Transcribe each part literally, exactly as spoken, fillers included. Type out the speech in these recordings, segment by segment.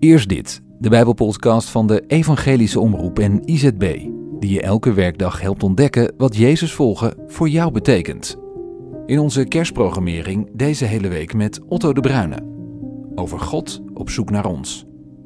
Eerst dit, de Bijbelpodcast van de Evangelische Omroep en I Z B, die je elke werkdag helpt ontdekken wat Jezus volgen voor jou betekent. In onze kerstprogrammering deze hele week met Otto de Bruyne. Over God op zoek naar ons.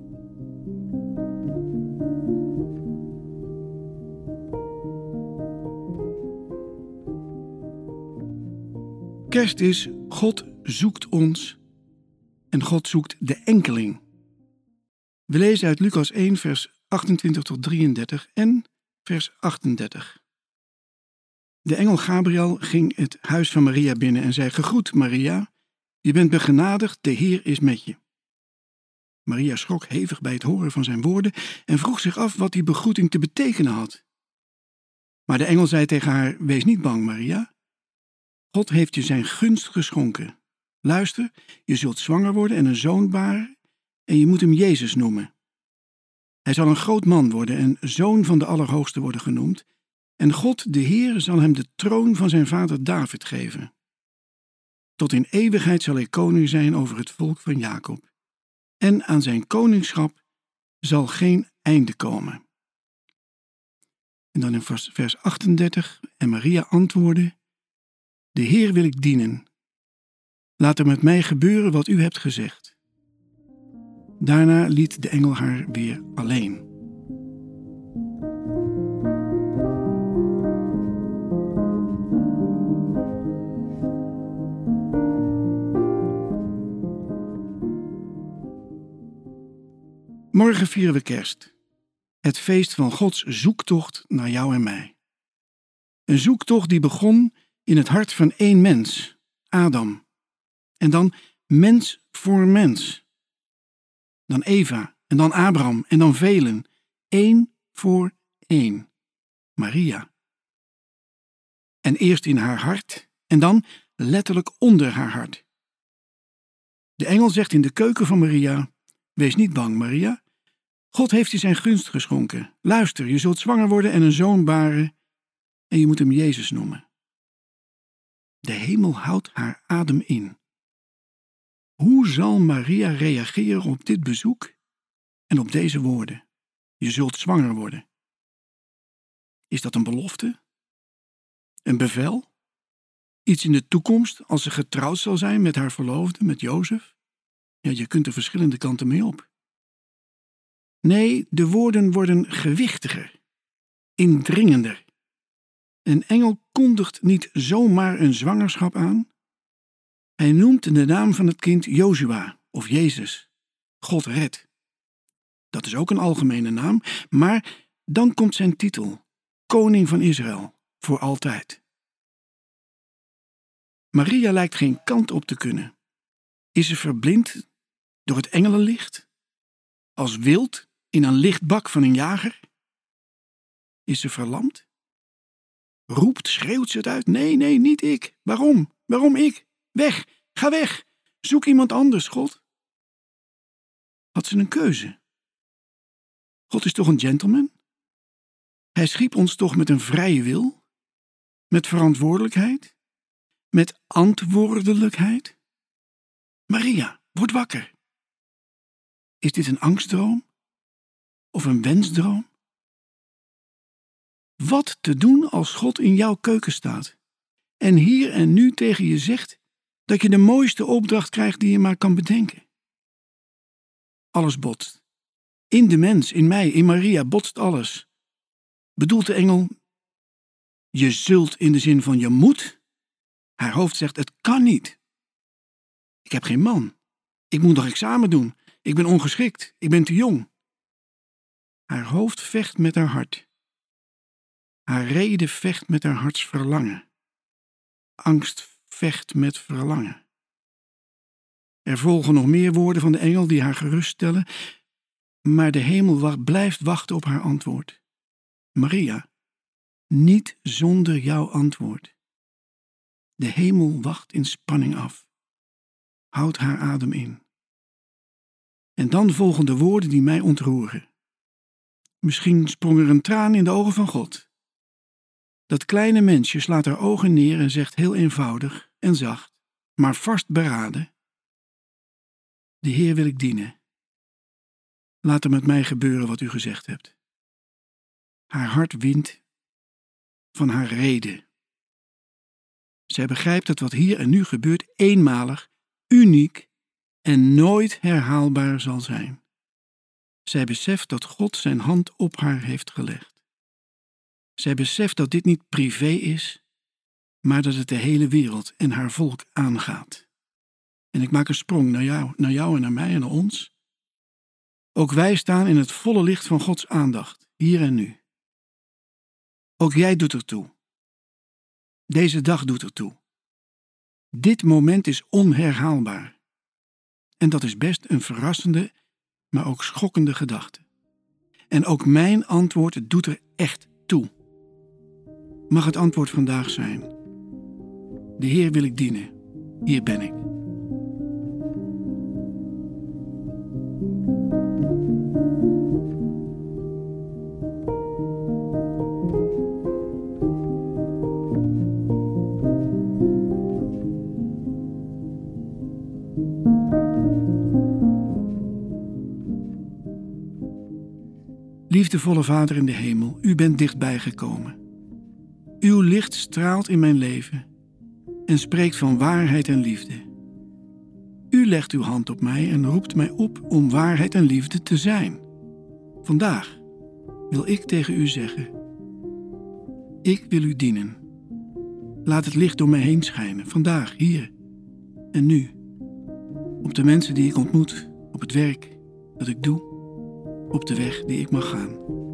Kerst is God zoekt ons en God zoekt de enkeling. We lezen uit Lucas één, vers achtentwintig tot drieëndertig en vers achtendertig. De engel Gabriel ging het huis van Maria binnen en zei: Gegroet, Maria, je bent begenadigd, de Heer is met je. Maria schrok hevig bij het horen van zijn woorden en vroeg zich af wat die begroeting te betekenen had. Maar de engel zei tegen haar: Wees niet bang, Maria. God heeft je zijn gunst geschonken. Luister, je zult zwanger worden en een zoon baren en je moet hem Jezus noemen. Hij zal een groot man worden en zoon van de Allerhoogste worden genoemd. En God, de Heer, zal hem de troon van zijn vader David geven. Tot in eeuwigheid zal hij koning zijn over het volk van Jacob. En aan zijn koningschap zal geen einde komen. En dan in vers achtendertig, en Maria antwoordde: De Heer wil ik dienen. Laat er met mij gebeuren wat u hebt gezegd. Daarna liet de engel haar weer alleen. Morgen vieren we kerst. Het feest van Gods zoektocht naar jou en mij. Een zoektocht die begon in het hart van één mens, Adam. En dan mens voor mens. Dan Eva, en dan Abraham, en dan velen. Eén voor één. Maria. En eerst in haar hart, en dan letterlijk onder haar hart. De engel zegt in de keuken van Maria: Wees niet bang, Maria. God heeft je zijn gunst geschonken. Luister, je zult zwanger worden en een zoon baren, en je moet hem Jezus noemen. De hemel houdt haar adem in. Hoe zal Maria reageren op dit bezoek en op deze woorden? Je zult zwanger worden. Is dat een belofte? Een bevel? Iets in de toekomst als ze getrouwd zal zijn met haar verloofde, met Jozef? Ja, je kunt er verschillende kanten mee op. Nee, de woorden worden gewichtiger, indringender. Een engel kondigt niet zomaar een zwangerschap aan. Hij noemt de naam van het kind Jozua of Jezus. God redt. Dat is ook een algemene naam, maar dan komt zijn titel: Koning van Israël, voor altijd. Maria lijkt geen kant op te kunnen. Is ze verblind door het engelenlicht? Als wild in een lichtbak van een jager? Is ze verlamd? Roept, schreeuwt ze het uit: Nee, nee, niet ik. Waarom? Waarom ik? Weg, ga weg. Zoek iemand anders, God. Had ze een keuze? God is toch een gentleman? Hij schiep ons toch met een vrije wil? Met verantwoordelijkheid? Met antwoordelijkheid? Maria, word wakker. Is dit een angstdroom? Of een wensdroom? Wat te doen als God in jouw keuken staat en hier en nu tegen je zegt dat je de mooiste opdracht krijgt die je maar kan bedenken? Alles botst. In de mens, in mij, in Maria botst alles. Bedoelt de engel: je zult in de zin van je moet? Haar hoofd zegt: het kan niet. Ik heb geen man. Ik moet nog examen doen. Ik ben ongeschikt. Ik ben te jong. Haar hoofd vecht met haar hart. Haar rede vecht met haar hartsverlangen. Angst vecht met verlangen. Er volgen nog meer woorden van de engel die haar geruststellen, maar de hemel wacht, blijft wachten op haar antwoord. Maria, niet zonder jouw antwoord. De hemel wacht in spanning af. Houd haar adem in. En dan volgen de woorden die mij ontroeren. Misschien sprong er een traan in de ogen van God. Dat kleine mensje slaat haar ogen neer en zegt heel eenvoudig en zacht, maar vastberaden: De Heer wil ik dienen. Laat er met mij gebeuren wat u gezegd hebt. Haar hart wint van haar reden. Zij begrijpt dat wat hier en nu gebeurt eenmalig, uniek en nooit herhaalbaar zal zijn. Zij beseft dat God zijn hand op haar heeft gelegd. Zij beseft dat dit niet privé is, maar dat het de hele wereld en haar volk aangaat. En ik maak een sprong naar jou, naar jou en naar mij en naar ons. Ook wij staan in het volle licht van Gods aandacht, hier en nu. Ook jij doet ertoe. Deze dag doet ertoe. Dit moment is onherhaalbaar. En dat is best een verrassende, maar ook schokkende gedachte. En ook mijn antwoord doet er echt toe. Mag het antwoord vandaag zijn: de Heer wil ik dienen. Hier ben ik. Liefdevolle Vader in de hemel, u bent dichtbij gekomen. Uw licht straalt in mijn leven en spreekt van waarheid en liefde. U legt uw hand op mij en roept mij op om waarheid en liefde te zijn. Vandaag wil ik tegen u zeggen: ik wil u dienen. Laat het licht door mij heen schijnen, vandaag, hier en nu. Op de mensen die ik ontmoet, op het werk dat ik doe, op de weg die ik mag gaan.